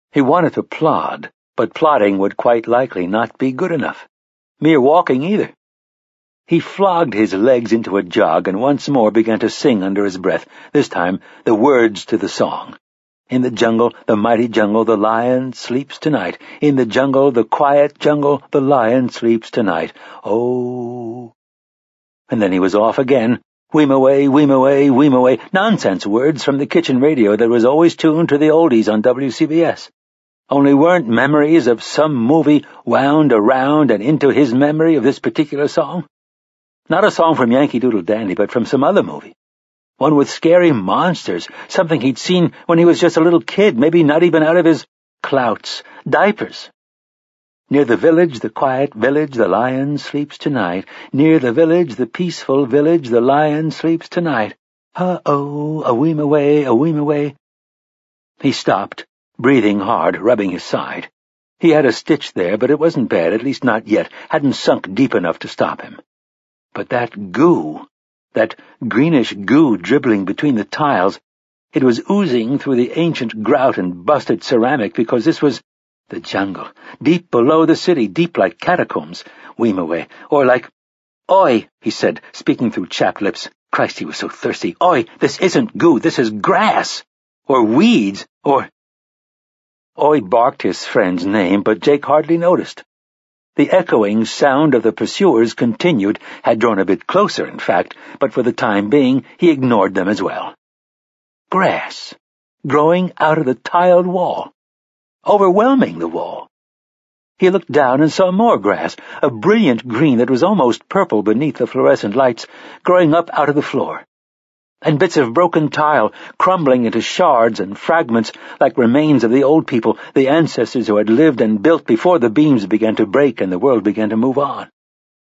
He wanted to plod, but plodding would quite likely not be good enough. Mere walking either. He flogged his legs into a jog and once more began to sing under his breath, this time the words to the song. In the jungle, the mighty jungle, the lion sleeps tonight. In the jungle, the quiet jungle, the lion sleeps tonight. Oh. And then he was off again. Weem away, weem away, weem away. Nonsense words from the kitchen radio that was always tuned to the oldies on WCBS. Only weren't memories of some movie wound around and into his memory of this particular song? Not a song from Yankee Doodle Dandy, but from some other movie. One with scary monsters, something he'd seen when he was just a little kid, maybe not even out of his clouts, diapers. Near the village, the quiet village, the lion sleeps tonight. Near the village, the peaceful village, the lion sleeps tonight. Uh-oh, a weem away, a weem away. He stopped, breathing hard, rubbing his side. He had a stitch there, but it wasn't bad, at least not yet, hadn't sunk deep enough to stop him. But that goo, that greenish goo dribbling between the tiles, it was oozing through the ancient grout and busted ceramic because this was the jungle, deep below the city, deep like catacombs, weem away, or like, "Oi," he said, speaking through chapped lips. Christ, he was so thirsty. "Oi, this isn't goo, this is grass, or weeds, or—" Oi barked his friend's name, but Jake hardly noticed. The echoing sound of the pursuers continued, had drawn a bit closer, in fact, but for the time being he ignored them as well. Grass, growing out of the tiled wall, overwhelming the wall. He looked down and saw more grass, a brilliant green that was almost purple beneath the fluorescent lights, growing up out of the floor. And bits of broken tile crumbling into shards and fragments like remains of the old people, the ancestors who had lived and built before the beams began to break and the world began to move on.